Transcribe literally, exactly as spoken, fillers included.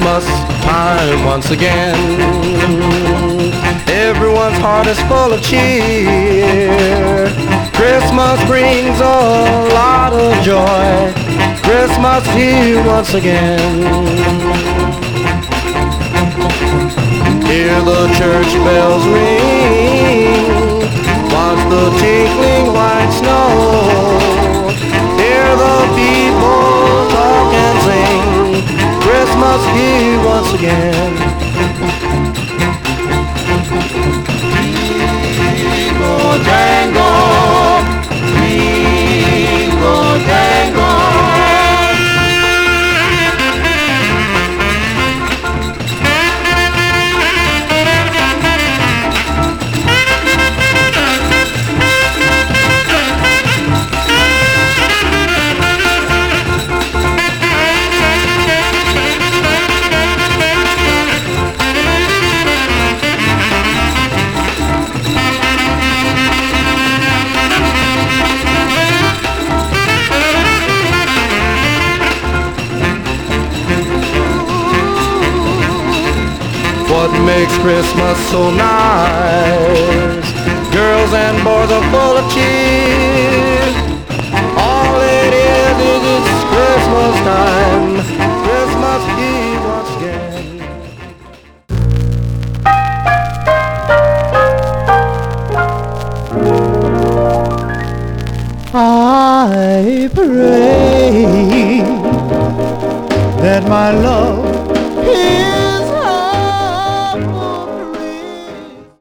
Christmas time once again. Everyone's heart is full of cheer. Christmas brings a lot of joy. Christmas here once again. Hear the church bells ring. Watch the tinkling white snow. Hear the people talk and sing. Christmas here once again. Jingle jangle, jingle jangle. What makes Christmas so nice? Girls and boys are full of cheer. All it is is it's Christmas time. Christmas Eve once again. I pray that my love